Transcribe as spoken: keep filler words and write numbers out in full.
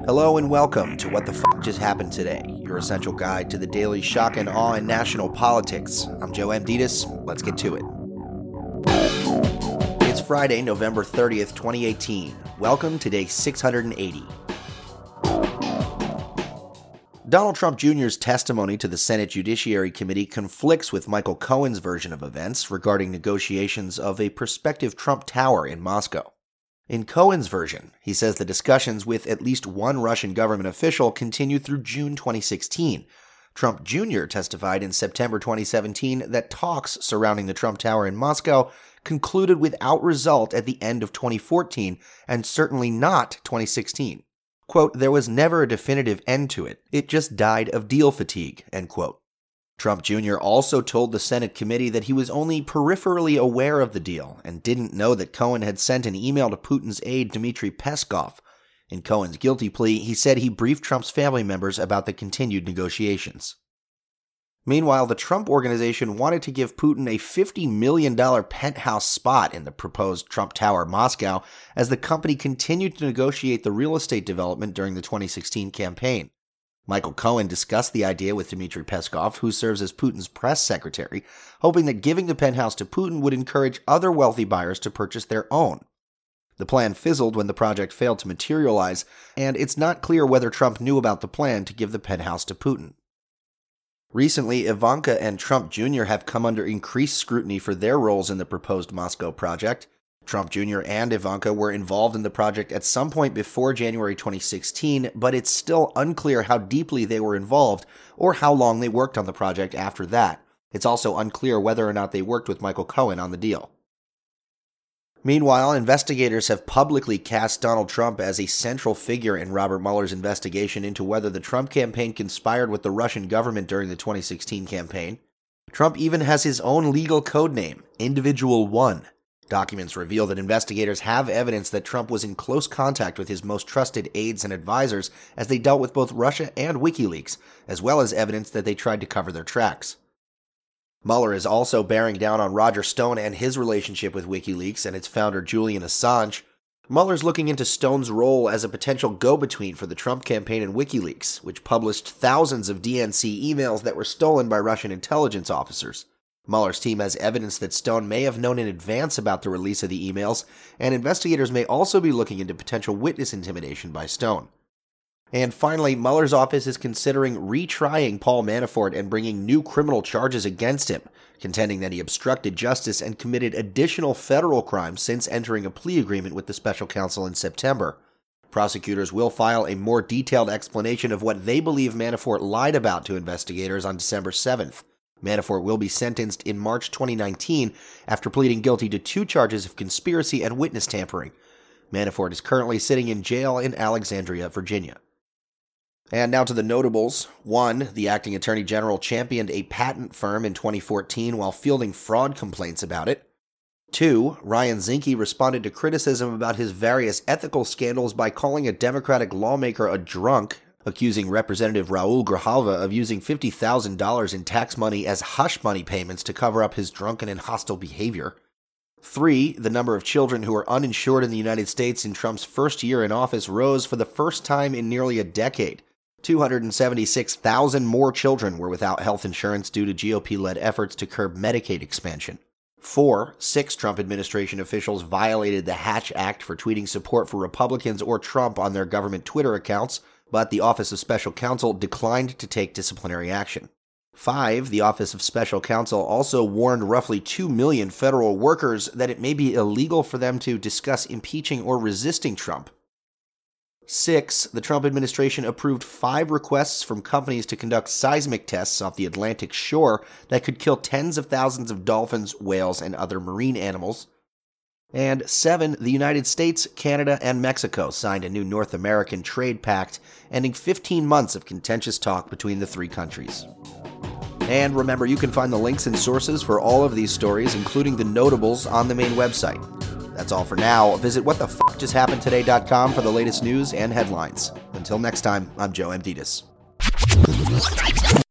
Hello and welcome to What the Fuck Just Happened Today, your essential guide to the daily shock and awe in national politics. I'm Joe Amditis. Let's get to it. It's Friday, November thirtieth, twenty eighteen. Welcome to day six hundred eighty. Donald Trump Junior's testimony to the Senate Judiciary Committee conflicts with Michael Cohen's version of events regarding negotiations of a prospective Trump Tower in Moscow. In Cohen's version, he says the discussions with at least one Russian government official continued through June twenty sixteen. Trump Junior testified in September twenty seventeen that talks surrounding the Trump Tower in Moscow concluded without result at the end of twenty fourteen and certainly not twenty sixteen. Quote, there was never a definitive end to it. It just died of deal fatigue, end quote. Trump Junior also told the Senate committee that he was only peripherally aware of the deal and didn't know that Cohen had sent an email to Putin's aide Dmitry Peskov. In Cohen's guilty plea, he said he briefed Trump's family members about the continued negotiations. Meanwhile, the Trump Organization wanted to give Putin a fifty million dollars penthouse spot in the proposed Trump Tower Moscow as the company continued to negotiate the real estate development during the twenty sixteen campaign. Michael Cohen discussed the idea with Dmitry Peskov, who serves as Putin's press secretary, hoping that giving the penthouse to Putin would encourage other wealthy buyers to purchase their own. The plan fizzled when the project failed to materialize, and it's not clear whether Trump knew about the plan to give the penthouse to Putin. Recently, Ivanka and Trump Junior have come under increased scrutiny for their roles in the proposed Moscow project. Trump Junior and Ivanka were involved in the project at some point before January twenty sixteen, but it's still unclear how deeply they were involved or how long they worked on the project after that. It's also unclear whether or not they worked with Michael Cohen on the deal. Meanwhile, investigators have publicly cast Donald Trump as a central figure in Robert Mueller's investigation into whether the Trump campaign conspired with the Russian government during the twenty sixteen campaign. Trump even has his own legal code name, Individual One. Documents reveal that investigators have evidence that Trump was in close contact with his most trusted aides and advisors as they dealt with both Russia and WikiLeaks, as well as evidence that they tried to cover their tracks. Mueller is also bearing down on Roger Stone and his relationship with WikiLeaks and its founder Julian Assange. Mueller's looking into Stone's role as a potential go-between for the Trump campaign and WikiLeaks, which published thousands of D N C emails that were stolen by Russian intelligence officers. Mueller's team has evidence that Stone may have known in advance about the release of the emails, and investigators may also be looking into potential witness intimidation by Stone. And finally, Mueller's office is considering retrying Paul Manafort and bringing new criminal charges against him, contending that he obstructed justice and committed additional federal crimes since entering a plea agreement with the special counsel in September. Prosecutors will file a more detailed explanation of what they believe Manafort lied about to investigators on December seventh. Manafort will be sentenced in March twenty nineteen after pleading guilty to two charges of conspiracy and witness tampering. Manafort is currently sitting in jail in Alexandria, Virginia. And now to the notables. One, the acting attorney general championed a patent firm in twenty fourteen while fielding fraud complaints about it. Two, Ryan Zinke responded to criticism about his various ethical scandals by calling a Democratic lawmaker a drunk, accusing Representative Raul Grijalva of using fifty thousand dollars in tax money as hush money payments to cover up his drunken and hostile behavior. Three, the number of children who are uninsured in the United States in Trump's first year in office rose for the first time in nearly a decade. two hundred seventy-six thousand more children were without health insurance due to G O P-led efforts to curb Medicaid expansion. Four, six Trump administration officials violated the Hatch Act for tweeting support for Republicans or Trump on their government Twitter accounts, but the Office of Special Counsel declined to take disciplinary action. Five, the Office of Special Counsel also warned roughly two million federal workers that it may be illegal for them to discuss impeaching or resisting Trump. Six, the Trump administration approved five requests from companies to conduct seismic tests off the Atlantic shore that could kill tens of thousands of dolphins, whales, and other marine animals. And seven, the United States, Canada, and Mexico signed a new North American trade pact, ending fifteen months of contentious talk between the three countries. And remember, you can find the links and sources for all of these stories, including the notables, on the main website. That's all for now. Visit what the fuck just happened today dot com for the latest news and headlines. Until next time, I'm Joe Amditis.